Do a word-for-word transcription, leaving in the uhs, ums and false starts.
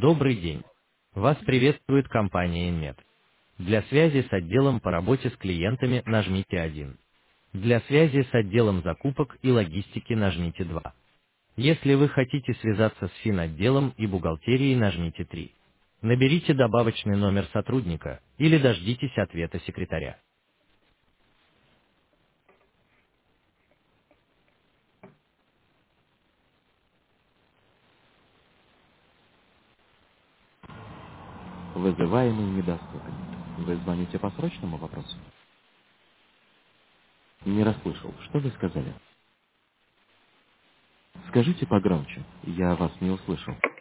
Добрый день. Вас приветствует компания Инмет. Для связи с отделом по работе с клиентами нажмите один. Для связи с отделом закупок и логистики нажмите два. Если вы хотите связаться с финотделом и бухгалтерией, нажмите три. Наберите добавочный номер сотрудника или дождитесь ответа секретаря. Вызываемый недоступен. Вы звоните по срочному вопросу? Не расслышал. Что вы сказали? Скажите погромче. Я вас не услышал.